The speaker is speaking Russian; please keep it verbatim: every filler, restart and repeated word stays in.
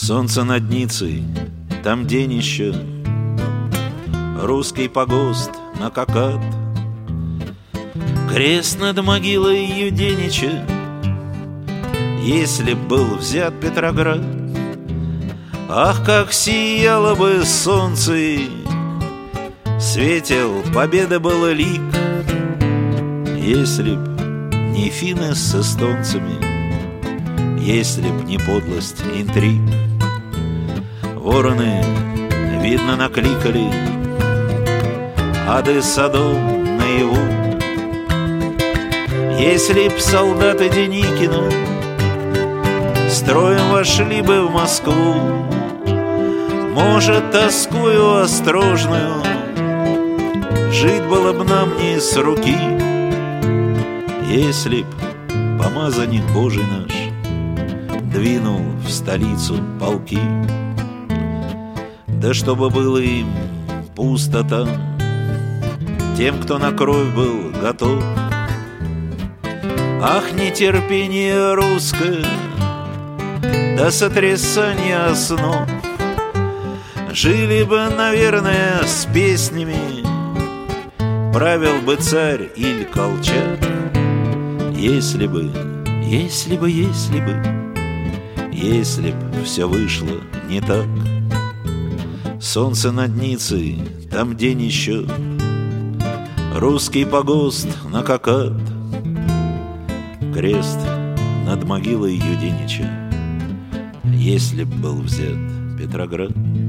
Солнце над Ницей, там день еще, русский погост на кокат, крест над могилой Юденича. Если б был взят Петроград, ах, как сияло бы солнце, светел победы был лик. Если б не финны с эстонцами, если б не подлость интриг, вороны, видно, накликали ады Содом наяву. Если б солдаты Деникина строем вошли бы в Москву, может, тоскую острожную жить было б нам не с руки. Если б помазанник Божий наш двинул в столицу полки, да чтобы было им пусто там, тем, кто на кровь был готов. Ах, нетерпение русское, да сотрясание основ, жили бы, наверное, с песнями, правил бы царь или Колчак. Если бы, если бы, если бы, если б все вышло не так. Солнце над Ницей, там день еще, русский погост на кокат, крест над могилой Юденича. Если б был взят Петроград.